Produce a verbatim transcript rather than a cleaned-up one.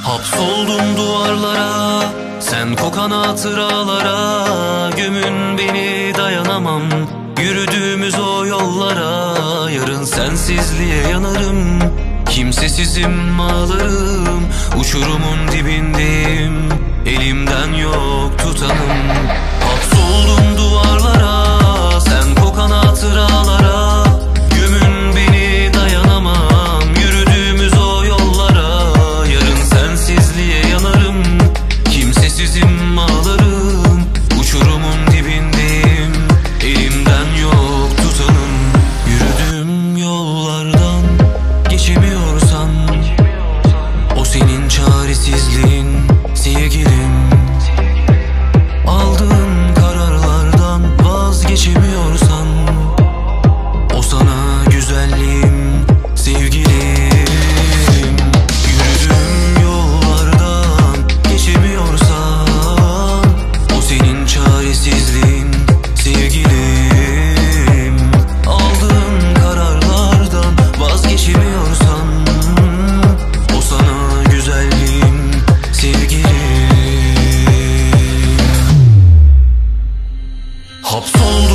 Hapsoldum duvarlara, sen kokan hatıralara. Gömün beni, dayanamam yürüdüğümüz o yollara. Yarın sensizliğe yanarım, kimsesizim ağlarım. Uçurumun dibindeyim, elimden yok tutanım. Hapsoldum duvarlara, sen kokan hatıralara. Gömün beni, dayanamam yürüdüğümüz o yollara. Yarın sensizliğe yanarım, kimsesizim ağlarım. Uçurumun dibindeyim, elimden yok tutanım. Yürüdüğüm yollardan geçemiyorsan, o senin çaresizliğin sevgilim. Aldığın kararlardan vazgeçemiyorsan, o sana güzelliğim sevgilim. Yürüdüğüm yollardan geçemiyorsan, o senin çaresizliğin sevgilim. Aldığın kararlardan vazgeçemiyorsan, o sana güzelliğim sevgilim. Hapsoldum